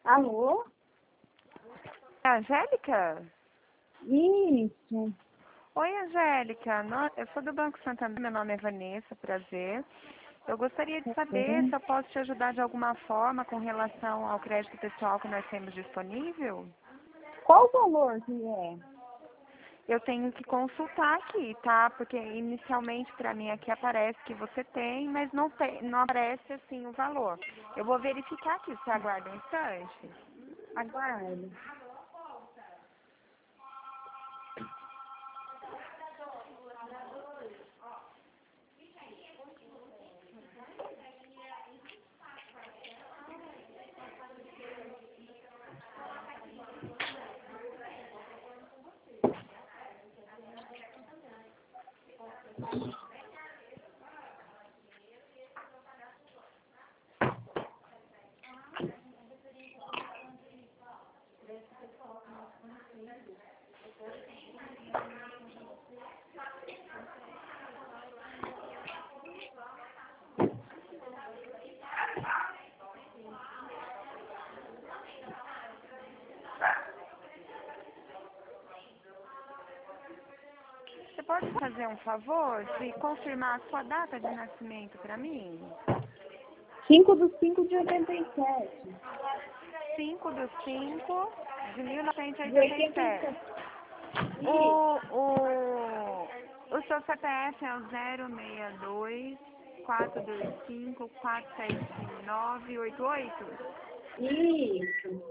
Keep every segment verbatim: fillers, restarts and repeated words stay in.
Alô? Angélica? Isso. Oi, Angélica. No- Eu sou do Banco Santander, meu nome é Vanessa, prazer. Eu gostaria de saber se eu posso te ajudar de alguma forma com relação ao crédito pessoal que nós temos disponível. Qual o valor que é? Eu tenho que consultar aqui, tá? Porque inicialmente para mim aqui aparece que você tem, mas não, tem, não aparece assim o valor. Eu vou verificar aqui, você aguarda um instante. Aguarde. Você pode fazer um favor de confirmar a sua data de nascimento para mim? cinco do cinco de oitenta e sete. cinco de cinco de mil novecentos e De oitenta e oitenta e sete. sete. O, o, o seu C P F é o zero seis dois, quatro dois cinco, quatro sete nove oito oito? Isso.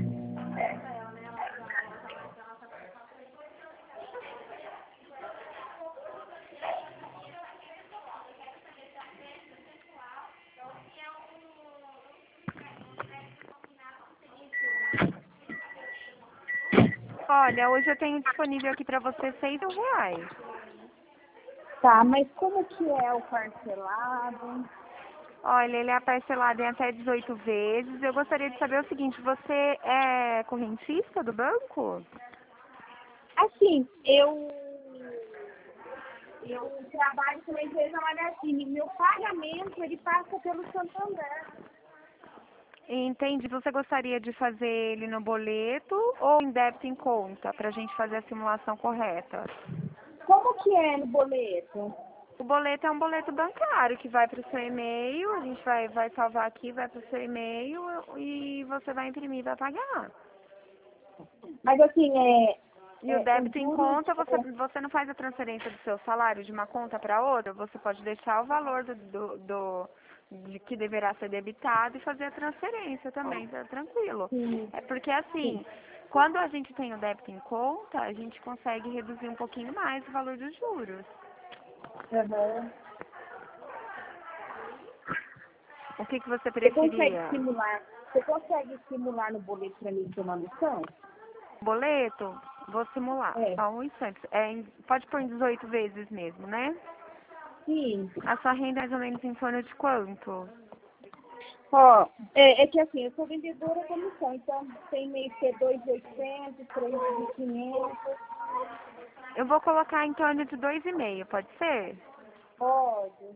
Olha, hoje eu tenho disponível aqui para você seis mil reais. Tá, mas como que é o parcelado? Olha, ele é parcelado em até dezoito vezes. Eu gostaria de saber o seguinte, você é correntista do banco? Assim, eu, eu trabalho com uma empresa Magazine. Meu pagamento, ele passa pelo Santander. Entendi. Você gostaria de fazer ele no boleto ou em débito em conta, para a gente fazer a simulação correta? Como que é no boleto? O boleto é um boleto bancário que vai para o seu e-mail, a gente vai, vai salvar aqui, vai para o seu e-mail e você vai imprimir e vai pagar. Mas assim, é, E o é, os débito em juros, conta, você, você não faz a transferência do seu salário de uma conta para outra, você pode deixar o valor do, do, do- de que deverá ser debitado e fazer a transferência também, tá tranquilo. sim, É porque sim. assim, quando a gente tem o débito em conta, a gente consegue reduzir um pouquinho mais o valor dos juros. Aham. O que, que você Você consegue preferia? simular, você consegue simular no boleto para mim ter uma noção? Boleto? Vou simular. É. Só um instante. É, em- pode pôr em dezoito vezes mesmo, né? Sim. A sua renda é mais ou menos em torno de quanto? Ó, é, é que assim, eu sou vendedora comissão, então tem mês que é dois mil e oitocentos, três mil e quinhentos. Eu vou colocar em torno de dois e meio, pode ser? Pode.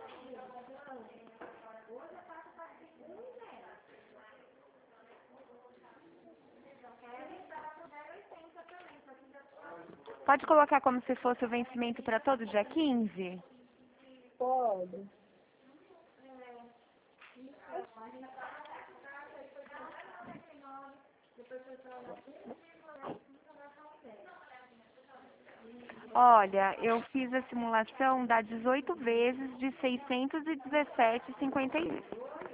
Pode colocar como se fosse o vencimento para todo dia quinze? Pode. Olha, eu fiz a simulação, dá dezoito vezes de seiscentos e dezessete vírgula cinquenta e um.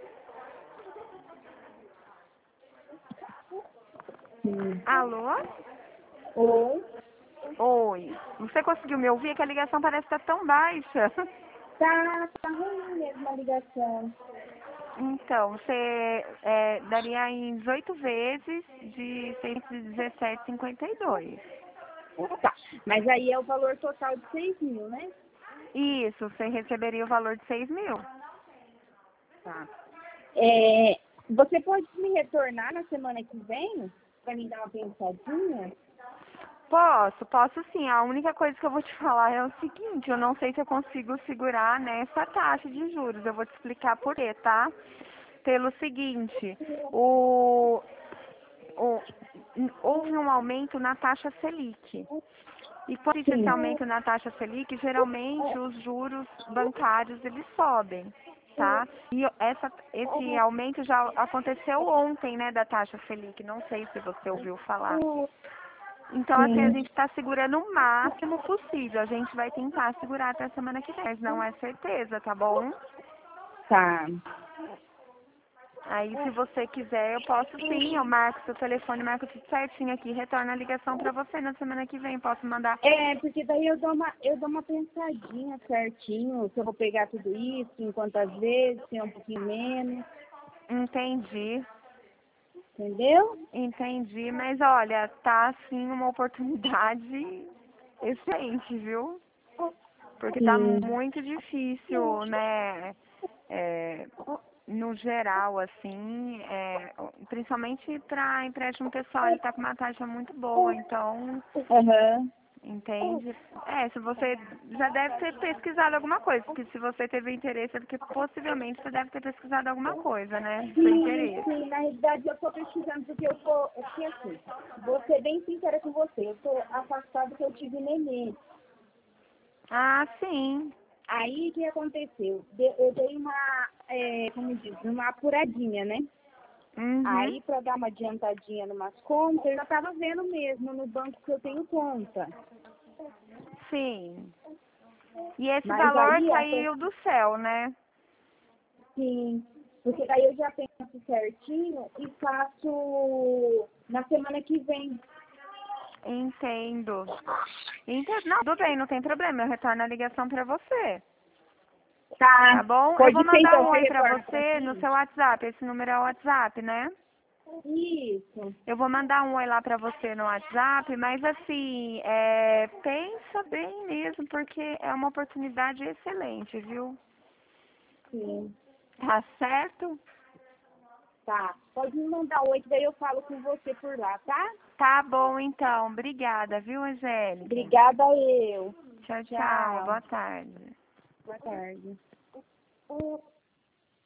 Sim. Alô? Oi. Oi. Você conseguiu me ouvir? Que a ligação parece estar tão baixa. Tá, tá ruim mesmo a ligação. Então, você é, daria em dezoito vezes de seiscentos e dezessete vírgula cinquenta e dois. Ah, tá. Mas aí é o valor total de seis mil, né? Isso, você receberia o valor de seis mil. Tá. É, você pode me retornar na semana que vem para me dar uma pensadinha? Posso, posso sim. A única coisa que eu vou te falar é o seguinte, eu não sei se eu consigo segurar nessa taxa de juros. Eu vou te explicar por quê, tá? pelo seguinte, o, o, houve um aumento na taxa Selic. E quando existe esse aumento na taxa Selic, geralmente os juros bancários eles sobem, tá? E essa, esse aumento já aconteceu ontem, né, da taxa Selic, não sei se você ouviu falar. Então, assim, a Sim. gente está segurando o máximo possível. A gente vai tentar segurar até a semana que vem, mas não é certeza, tá bom? Tá. Aí, se você quiser, eu posso sim, eu marco seu telefone, marco tudo certinho aqui, retorno a ligação pra você na semana que vem, posso mandar. É, porque daí eu dou uma, eu dou uma pensadinha certinho, se eu vou pegar tudo isso, em quantas vezes, se é um pouquinho menos, Entendi, entendeu? entendi, mas olha, tá assim uma oportunidade excelente, viu? Porque tá Sim. muito difícil, né? É, no geral, assim, é, principalmente para empréstimo pessoal, ele tá com uma taxa muito boa, então, Aham. entende? É, se você já deve ter pesquisado alguma coisa, porque se você teve interesse, é porque possivelmente você deve ter pesquisado alguma coisa, né? Seu Sim, interesse. sim, na realidade eu tô pesquisando porque eu tô, é porque assim, vou ser bem sincera com você, eu tô afastada porque eu tive neném. Ah, sim. Aí o que aconteceu? De- Eu dei uma, é, como diz, uma apuradinha, né? Uhum. Aí para dar uma adiantadinha numas contas, eu já tava vendo mesmo no banco que eu tenho conta. Sim. E esse Mas valor aí, até, caiu do céu, né? sim, porque daí eu já penso certinho e faço na semana que vem. Entendo. Ente- Não, tudo bem, não tem problema. Eu retorno a ligação pra você. Tá Tá, bom? Eu vou pode ser mandar então, um você oi pra retorna pra você no mim? seu WhatsApp. Esse número é o WhatsApp, né? Isso. Eu vou mandar um oi lá pra você no WhatsApp, mas assim, é, pensa bem mesmo, porque é uma oportunidade excelente, viu? Sim, Tá certo? tá. Pode me mandar oi, que daí eu falo com você por lá, tá? Tá bom, então. Obrigada, viu, Angélica? Obrigada eu. Tchau, tchau. Tchau. Boa tarde. Boa tarde.